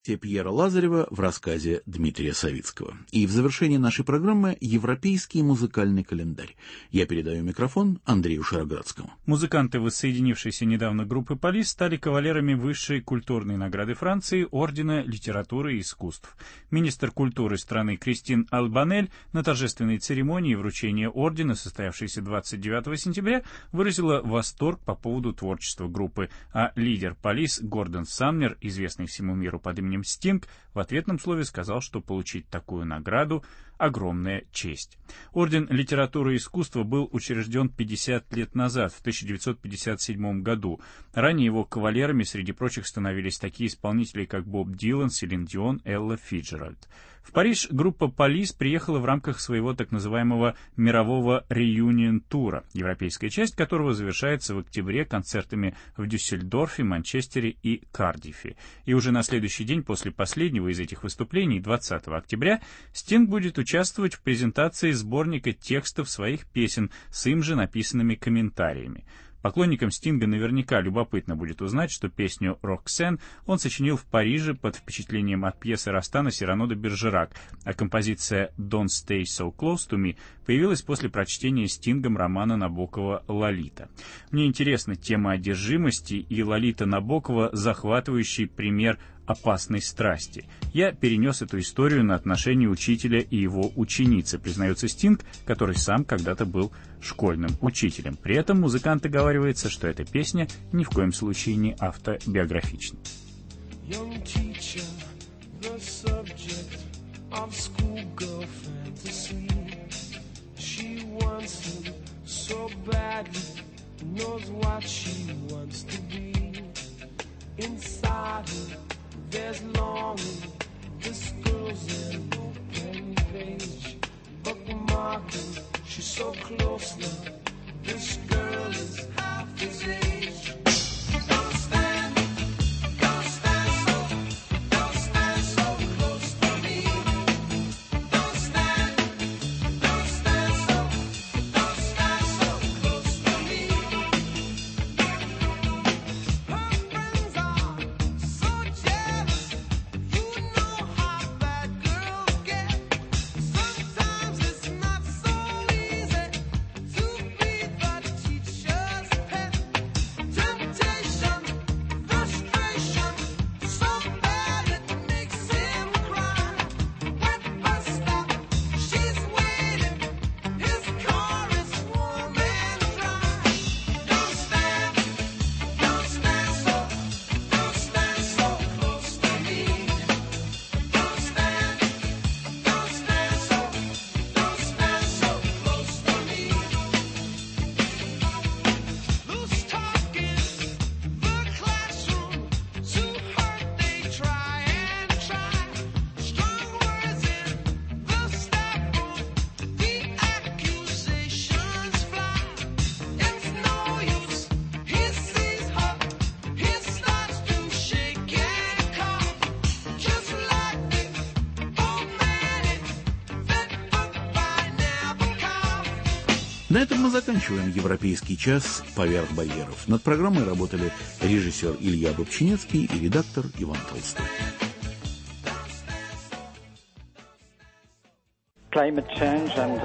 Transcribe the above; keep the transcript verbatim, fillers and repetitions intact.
Пьера Лазарева в рассказе Дмитрия Савицкого. И в завершении нашей программы «Европейский музыкальный календарь». Я передаю микрофон Андрею Шароградскому. Музыканты воссоединившейся недавно группы «Полис» стали кавалерами высшей культурной награды Франции Ордена литературы и искусств. Министр культуры страны Кристин Албанель на торжественной церемонии вручения ордена, состоявшейся двадцать девятого сентября, выразила восторг по поводу творчества группы, а лидер «Полис» Гордон Самнер, известный всему миру под именем Стинг, в ответном слове сказал, что получить такую награду — огромная честь. Орден литературы и искусства был учрежден пятьдесят лет назад, в тысяча девятьсот пятьдесят седьмом году. Ранее его кавалерами среди прочих становились такие исполнители, как Боб Дилан, Селин Дион, Элла Фиджеральд. В Париж группа «Полис» приехала в рамках своего так называемого мирового реюнион-тура, европейская часть которого завершается в октябре концертами в Дюссельдорфе, Манчестере и Кардиффе. И уже на следующий день после последнего из этих выступлений, двадцатого октября, Стинг будет участвовать в презентации сборника текстов своих песен с им же написанными комментариями. Поклонникам Стинга наверняка любопытно будет узнать, что песню «Роксен» он сочинил в Париже под впечатлением от пьесы Растана Сирано де Бержерак, а композиция «Don't Stay So Close to Me» появилась после прочтения Стингом романа Набокова «Лолита». Мне интересна тема одержимости и Лолита Набокова — захватывающий пример опасной страсти. Я перенес эту историю на отношения учителя и его ученицы, признается Стинг, который сам когда-то был школьным учителем. При этом музыкант оговаривается, что эта песня ни в коем случае не автобиографична. There's longing, this girl's an open page, bookmarking, she's so close now, this girl is half his age. Don't stand, don't stand so, don't stand so close to me. Don't stand, don't stand so, don't stand so close to me. Her friends are so jealous. На этом мы заканчиваем «Европейский час. Поверх барьеров». Над программой работали режиссер Илья Бобчинецкий и редактор Иван Толстой. Climate change and